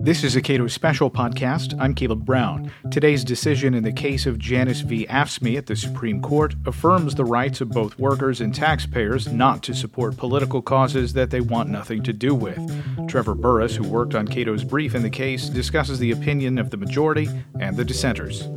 This is a Cato Special podcast. I'm Caleb Brown. Today's decision in the case of Janus v. AFSCME at the Supreme Court affirms the rights of both workers and taxpayers not to support political causes that they want nothing to do with. Trevor Burrus, who worked on Cato's brief in the case, discusses the opinion of the majority and the dissenters.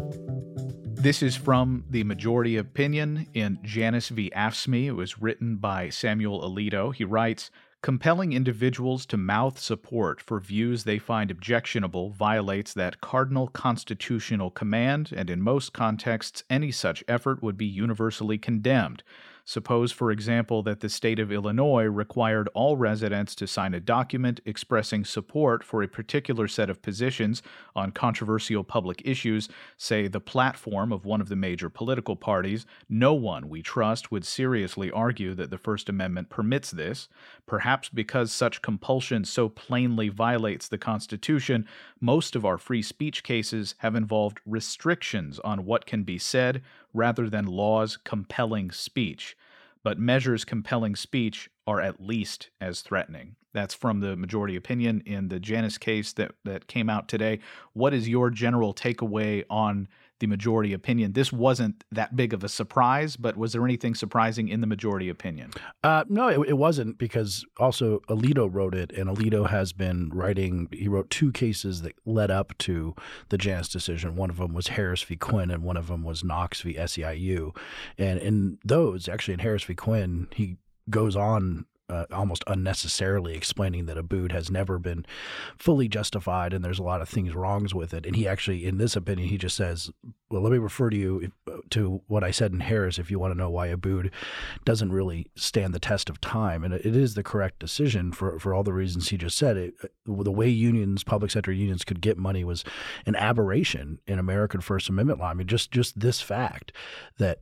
This is from the majority opinion in Janus v. AFSCME. It was written by Samuel Alito. He writes, "Compelling individuals to mouth support for views they find objectionable violates that cardinal constitutional command, and in most contexts, any such effort would be universally condemned. Suppose, for example, that the state of Illinois required all residents to sign a document expressing support for a particular set of positions on controversial public issues, say the platform of one of the major political parties. No one, we trust, would seriously argue that the First Amendment permits this. Perhaps because such compulsion so plainly violates the Constitution, most of our free speech cases have involved restrictions on what can be said rather than laws compelling speech. But measures compelling speech are at least as threatening." That's from the majority opinion in the Janus case that came out today. What is your general takeaway on the majority opinion? This wasn't that big of a surprise, but was there anything surprising in the majority opinion? No, it wasn't, because also Alito wrote it, and Alito has been writing. He wrote two cases that led up to the Janus decision. One of them was Harris v. Quinn, and one of them was Knox v. SEIU. And in those, actually in Harris v. Quinn, he goes on almost unnecessarily explaining that Abood has never been fully justified and there's a lot of things wrongs with it. And he actually, in this opinion, he just says, well, let me refer to you to what I said in Harris if you want to know why Abood doesn't really stand the test of time. And it is the correct decision for all the reasons he just said. The way unions, public sector unions, could get money was an aberration in American First Amendment law. I mean, just this fact that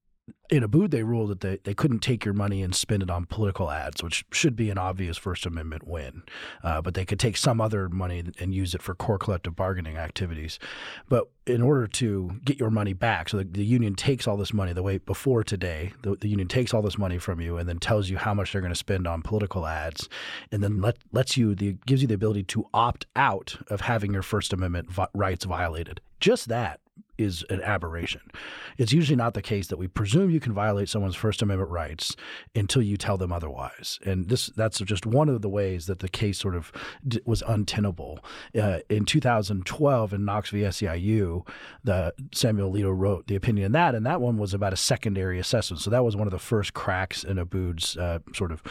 in Abood, they ruled that they couldn't take your money and spend it on political ads, which should be an obvious First Amendment win. But they could take some other money and use it for core collective bargaining activities. But in order to get your money back, so the union takes all this money, the way before today, the union takes all this money from you and then tells you how much they're going to spend on political ads, and then gives you the ability to opt out of having your First Amendment rights violated. Just that is an aberration. It's usually not the case that we presume you can violate someone's First Amendment rights until you tell them otherwise. And that's just one of the ways that the case sort of was untenable. In 2012, in Knox v. SEIU, Samuel Alito wrote the opinion in that, and that one was about a secondary assessment. So that was one of the first cracks in Abood's sort of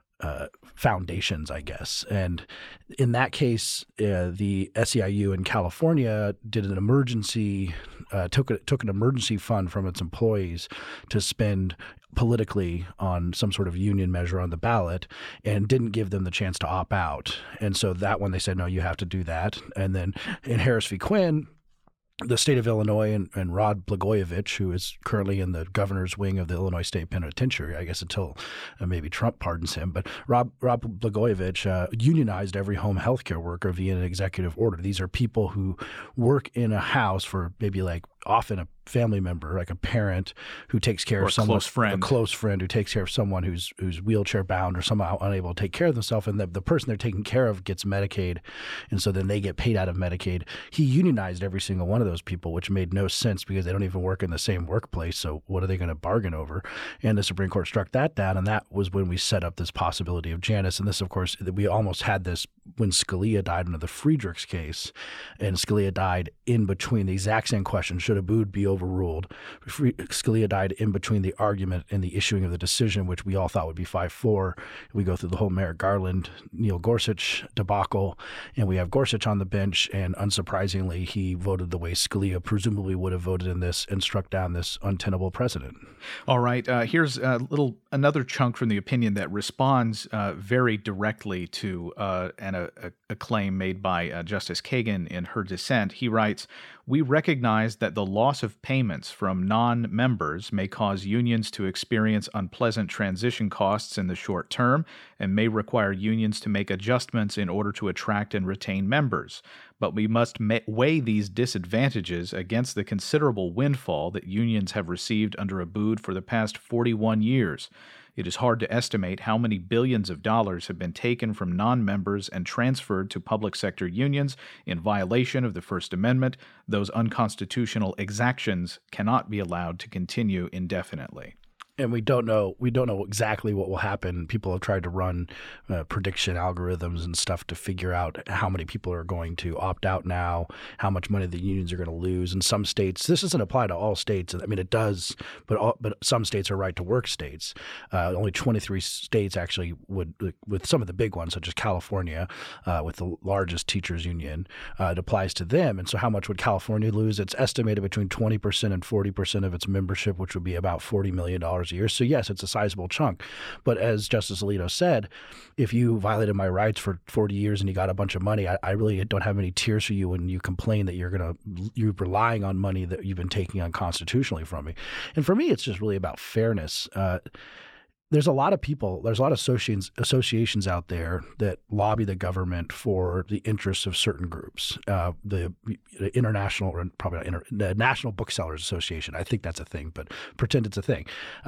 foundations, I guess. And in that case, the SEIU in California did an emergency, took an emergency fund from its employees to spend politically on some sort of union measure on the ballot, and didn't give them the chance to opt out. And so that one, they said, no, you have to do that. And then in Harris v. Quinn, the state of Illinois and Rod Blagojevich, who is currently in the governor's wing of the Illinois State Penitentiary, I guess until maybe Trump pardons him, but Rod Blagojevich unionized every home health care worker via an executive order. These are people who work in a house for maybe often a family member, like a parent who takes care of someone, a close friend who takes care of someone who's wheelchair bound or somehow unable to take care of themselves, and the person they're taking care of gets Medicaid, and so then they get paid out of Medicaid. He unionized every single one of those people, which made no sense because they don't even work in the same workplace, so what are they going to bargain over? And the Supreme Court struck that down, and that was when we set up this possibility of Janus. And this, of course, we almost had this when Scalia died under the Friedrichs case, and Scalia died in between the exact same question, should Abood be overruled? Scalia died in between the argument and the issuing of the decision, which we all thought would be 5-4. We go through the whole Merrick Garland, Neil Gorsuch debacle, and we have Gorsuch on the bench, and unsurprisingly, he voted the way Scalia presumably would have voted in this and struck down this untenable precedent. All right. Here's another chunk from the opinion that responds very directly to a claim made by Justice Kagan in her dissent. He writes, "We recognize that the loss of payments from non-members may cause unions to experience unpleasant transition costs in the short term and may require unions to make adjustments in order to attract and retain members. But we must weigh these disadvantages against the considerable windfall that unions have received under Abood for the past 41 years. It is hard to estimate how many billions of dollars have been taken from non-members and transferred to public sector unions in violation of the First Amendment. Those unconstitutional exactions cannot be allowed to continue indefinitely. And we don't know exactly what will happen. People have tried to run prediction algorithms and stuff to figure out how many people are going to opt out now, how much money the unions are going to lose. In some states, this doesn't apply to all states. I mean, it does, but some states are right to work states. Only 23 states actually would, with some of the big ones, such as California, with the largest teachers union, it applies to them. And so how much would California lose? It's estimated between 20% and 40% of its membership, which would be about $40 million a year. So yes, it's a sizable chunk. But as Justice Alito said, if you violated my rights for 40 years and you got a bunch of money, I really don't have any tears for you when you complain that you're relying on money that you've been taking unconstitutionally from me. And for me, it's just really about fairness. There's a lot of people, there's a lot of associations out there that lobby the government for the interests of certain groups. The international, or probably not the National Booksellers Association, I think that's a thing, but pretend it's a thing.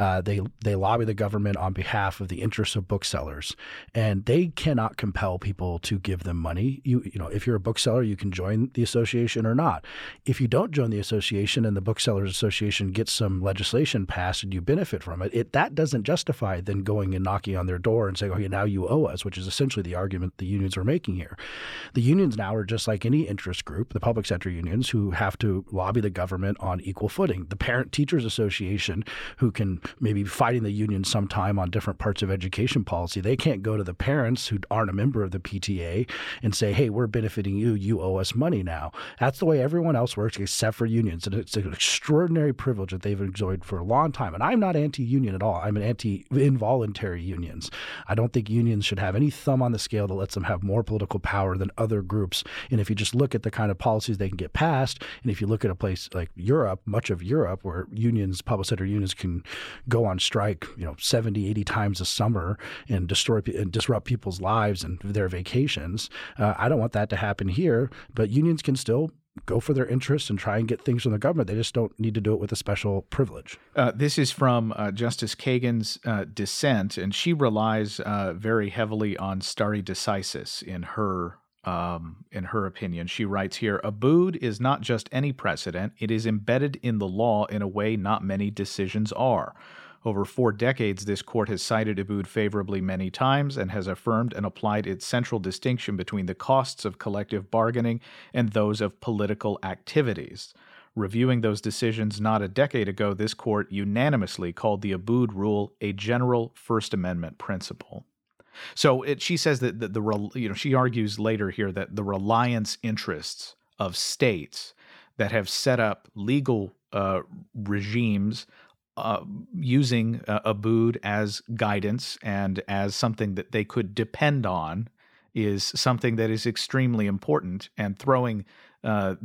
They lobby the government on behalf of the interests of booksellers, and they cannot compel people to give them money. You know, if you're a bookseller, you can join the association or not. If you don't join the association and the Booksellers Association gets some legislation passed and you benefit from it, that doesn't justify then going and knocking on their door and saying, okay, now you owe us, which is essentially the argument the unions are making here. The unions now are just like any interest group, the public sector unions, who have to lobby the government on equal footing. The Parent Teachers Association, who can maybe be fighting the union sometime on different parts of education policy, they can't go to the parents who aren't a member of the PTA and say, hey, we're benefiting you, you owe us money now. That's the way everyone else works except for unions. And it's an extraordinary privilege that they've enjoyed for a long time. And I'm not anti-union at all. I'm an involuntary unions. I don't think unions should have any thumb on the scale that lets them have more political power than other groups. And if you just look at the kind of policies they can get passed, and if you look at a place like Europe, much of Europe, where unions, public sector unions can go on strike, 70, 80 times a summer and disrupt people's lives and their vacations. I don't want that to happen here, but unions can still go for their interests and try and get things from the government. They just don't need to do it with a special privilege. This is from Justice Kagan's dissent, and she relies very heavily on stare decisis in her opinion. She writes here, Abood is not just any precedent. It is embedded in the law in a way not many decisions are. Over 4 decades, this court has cited Abood favorably many times and has affirmed and applied its central distinction between the costs of collective bargaining and those of political activities. Reviewing those decisions not a decade ago, this court unanimously called the Abood rule a general First Amendment principle. So she says that she argues later here that the reliance interests of states that have set up legal regimes using Abood as guidance and as something that they could depend on is something that is extremely important. And throwing out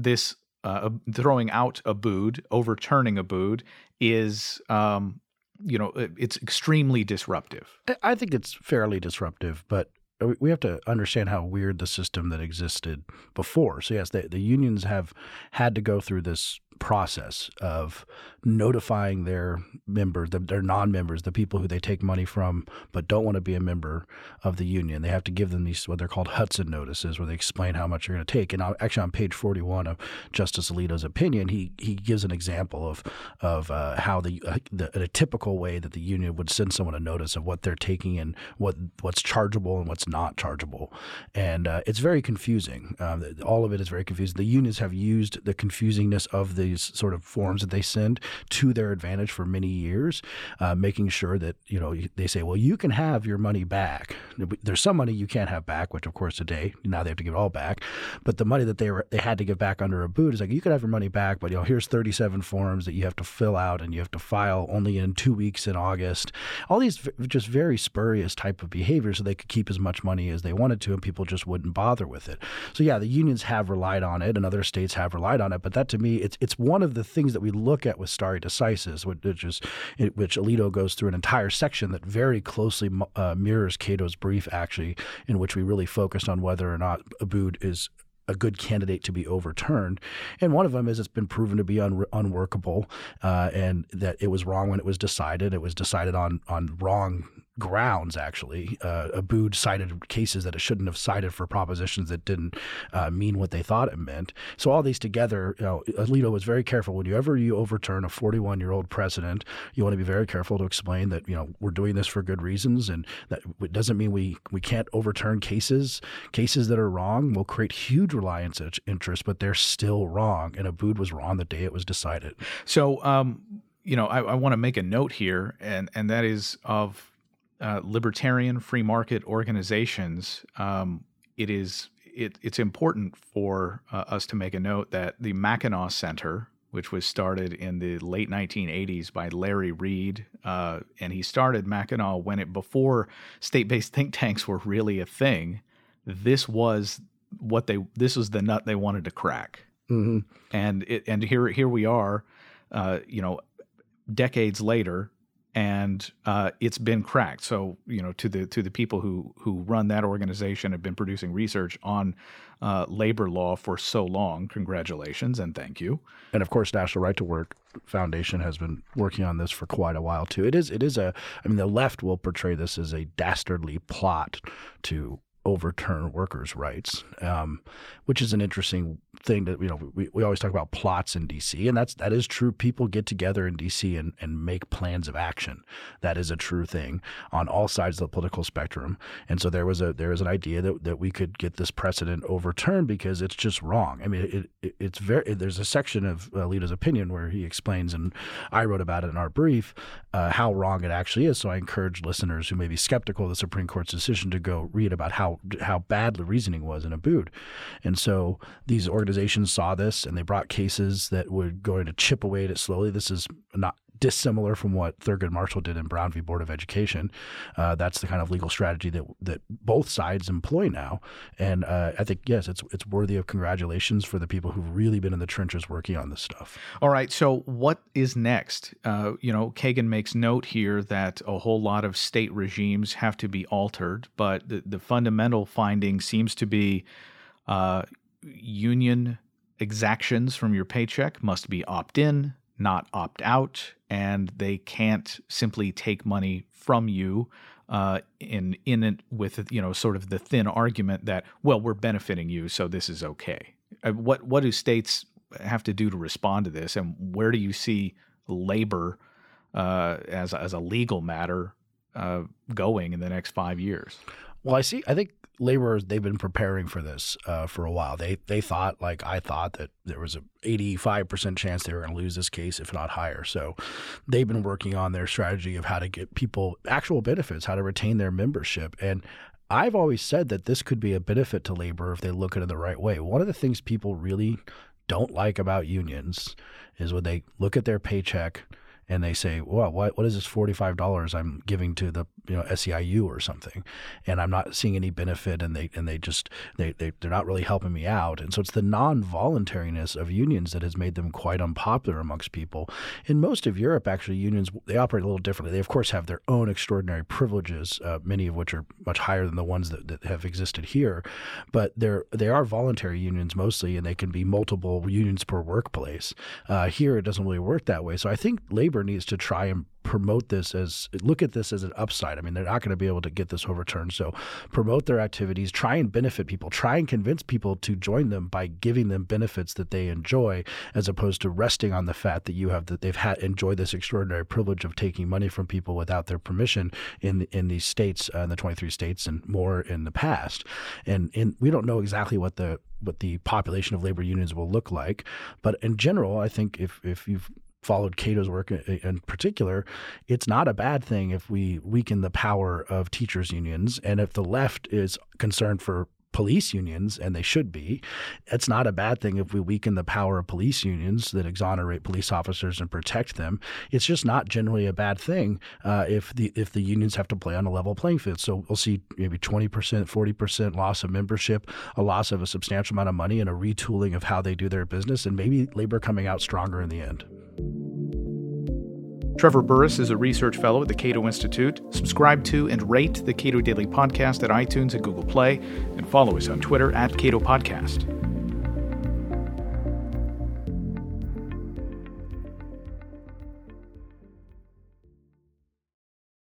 Abood, overturning Abood, is it's extremely disruptive. I think it's fairly disruptive, but we have to understand how weird the system that existed before. So yes, the unions have had to go through this process of notifying their members, their non-members, the people who they take money from but don't want to be a member of the union. They have to give them these what they're called Hudson notices, where they explain how much you're going to take. And actually, on page 41 of Justice Alito's opinion, he gives an example of how a typical way that the union would send someone a notice of what they're taking and what's chargeable and what's not chargeable. And it's very confusing. All of it is very confusing. The unions have used the confusingness of these sort of forms that they send to their advantage for many years, making sure that, they say, well, you can have your money back. There's some money you can't have back, which of course today, now they have to give it all back. But the money that they had to give back under Abood is like, you can have your money back, but here's 37 forms that you have to fill out and you have to file only in 2 weeks in August. All these just very spurious type of behavior so they could keep as much money as they wanted to and people just wouldn't bother with it. So yeah, the unions have relied on it and other states have relied on it. But that to me, it's one of the things that we look at with stare decisis, which Alito goes through an entire section that very closely mirrors Cato's brief, actually, in which we really focused on whether or not Abood is a good candidate to be overturned. And one of them is it's been proven to be unworkable and that it was wrong when it was decided. It was decided on wrong grounds, actually. Abood cited cases that it shouldn't have cited for propositions that didn't mean what they thought it meant. So all these together, Alito was very careful. Whenever you overturn a 41-year-old precedent, you want to be very careful to explain that, we're doing this for good reasons, and that it doesn't mean we can't overturn cases. Cases that are wrong will create huge reliance interest, but they're still wrong. And Abood was wrong the day it was decided. So, I want to make a note here, and that is of libertarian free market organizations. It's important for us to make a note that the Mackinac Center, which was started in the late 1980s by Larry Reed, and he started Mackinac before state-based think tanks were really a thing. This was the nut they wanted to crack, mm-hmm. and here we are, decades later. And it's been cracked. So, to the people who run that organization, have been producing research on labor law for so long. Congratulations and thank you. And of course, National Right to Work Foundation has been working on this for quite a while too. The left will portray this as a dastardly plot to overturn workers' rights, which is an interesting thing that, we always talk about plots in D.C., and that is true. People get together in D.C. and make plans of action. That is a true thing on all sides of the political spectrum. And so there was an idea that we could get this precedent overturned because it's just wrong. I mean, there's a section of Alito's opinion where he explains, and I wrote about it in our brief, how wrong it actually is. So I encourage listeners who may be skeptical of the Supreme Court's decision to go read about how bad the reasoning was in Abood. And so these organizations saw this, and they brought cases that were going to chip away at it slowly. This is not dissimilar from what Thurgood Marshall did in Brown v. Board of Education. That's the kind of legal strategy that both sides employ now. And I think, yes, it's worthy of congratulations for the people who've really been in the trenches working on this stuff. All right. So what is next? Kagan makes note here that a whole lot of state regimes have to be altered, but the fundamental finding seems to be union exactions from your paycheck must be opt-in, not opt-out, and they can't simply take money from you in it with sort of the thin argument that, well, we're benefiting you, so this is okay. What do states have to do to respond to this, and where do you see labor as a legal matter going in the next 5 years? Well, I think laborers, they've been preparing for this for a while. They thought, like I thought, that there was an 85% chance they were going to lose this case, if not higher. So they've been working on their strategy of how to get people actual benefits, how to retain their membership. And I've always said that this could be a benefit to labor if they look at it the right way. One of the things people really don't like about unions is when they look at their paycheck and they say, well, what is this $45 I'm giving to the SEIU or something, and I'm not seeing any benefit, and they're not really helping me out. And so it's the non-voluntariness of unions that has made them quite unpopular amongst people. In most of Europe, actually, unions, they operate a little differently. They, of course, have their own extraordinary privileges, many of which are much higher than the ones that have existed here. But they are voluntary unions mostly, and they can be multiple unions per workplace. Here, it doesn't really work that way. So I think labor needs to try and look at this as an upside. I mean, they're not going to be able to get this overturned. So promote their activities, try and benefit people, try and convince people to join them by giving them benefits that they enjoy, as opposed to resting on the fact that they've enjoyed this extraordinary privilege of taking money from people without their permission in these states, in the 23 states and more in the past. And we don't know exactly what the population of labor unions will look like. But in general, I think if you've followed Cato's work in particular, it's not a bad thing if we weaken the power of teachers' unions. And if the left is concerned for police unions, and they should be, it's not a bad thing if we weaken the power of police unions that exonerate police officers and protect them. It's just not generally a bad thing if the unions have to play on a level playing field. So we'll see maybe 20%, 40% loss of membership, a loss of a substantial amount of money, and a retooling of how they do their business, and maybe labor coming out stronger in the end. Trevor Burrus is a research fellow at the Cato Institute. Subscribe to and rate the Cato Daily Podcast at iTunes and Google Play, and follow us on Twitter @Cato Podcast.